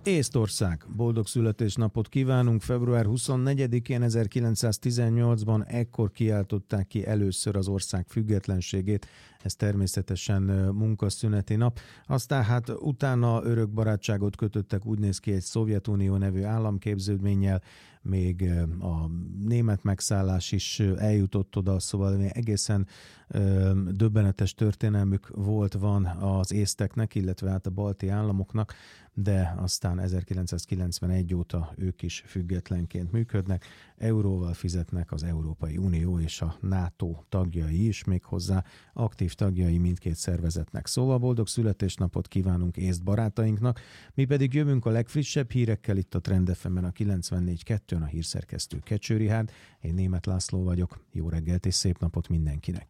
Észtország. Boldog születésnapot kívánunk! Február 24-én 1918-ban ekkor kiáltották ki először az ország függetlenségét, ez természetesen munkaszüneti nap. Aztán hát utána örök barátságot kötöttek, úgy néz ki, egy Szovjetunió nevű államképződménnyel, még a német megszállás is eljutott oda, szóval egészen döbbenetes történelmük van az észteknek, illetve hát a balti államoknak, de aztán 1991 óta ők is függetlenként működnek, euróval fizetnek, az Európai Unió és a NATO tagjai is, méghozzá aktív tagjai mindkét szervezetnek. Szóval boldog születésnapot kívánunk észt barátainknak, mi pedig jövünk a legfrissebb hírekkel itt a Trend FM-en a 94.2-n, a hírszerkesztő Kecső Rihárd, én Németh László vagyok, jó reggelt és szép napot mindenkinek!